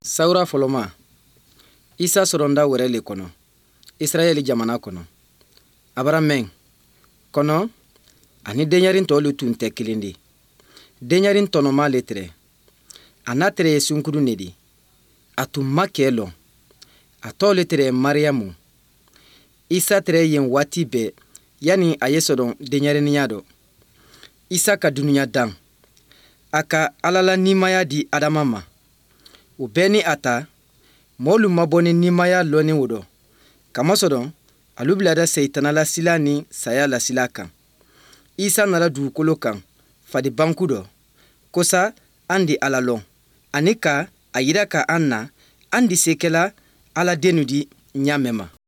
Sawura fɔlɔma Isa sɔrɔnda wɛrɛ le kɔnɔ Israɛli jamana kɔnɔ a bara mɛn kɔnɔ ani deɲɛrin tɔw le tun tɛ kelen de. Deɲɛrin tɔnɔma le tɛrɛ a n'a tɛrɛ ye sunkuru ne di a tun ma kɛ lɔn a tɔw le tɛrɛ Mariyamu. Isa tɛrɛ yen waati bɛɛ yani a ye sɔrɔ deɲɛrɛninya dɔ. Isa ka dunuya dan a ka Ala la nimaya di Adama ma. O bɛɛ ni a ta mɔɔlu ma bɔ ni nimaya lɔnni o dɔ kamasɔrɔ alu bilada Seyitana la sila ni saya la sila kan. Isa nana dugukolo kan fadi banku dɔ kosa an di Ala lɔn ani ka a yira ka an na an di se kɛla Ala denu di ɲa mɛn ma.